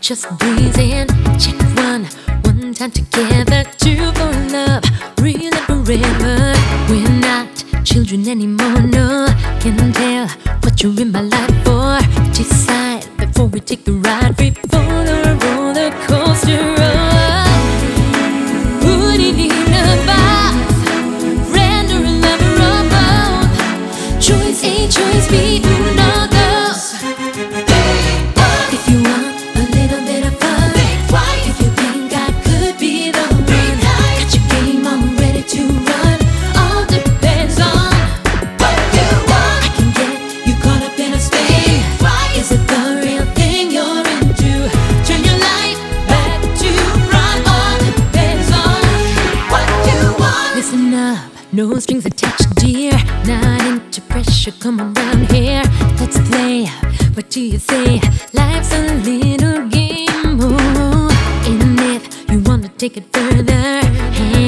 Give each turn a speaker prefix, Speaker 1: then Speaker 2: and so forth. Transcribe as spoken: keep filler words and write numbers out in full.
Speaker 1: just breezing. Check one, one time together. Two for love, real and forever. We're not children anymore, no. Can tell what you're in my life for. Decide before we take the ride. Free for the roller coaster ride. Who do you need a boss? Friend or a lover or both? Choice A, choice B, uno, dos. If you want a little bit of fun, if you think I could be the one, got your game on, ready to run. All depends on what you want. I can get you caught up in a spin. Is it the real thing you're into? Turn your life back to front. All depends on what you want. Listen up, no strings attached, dear. Not into pressure, come around here. Let's play. What do you say? Life's a little game, oh. And if you wanna take it further, hey,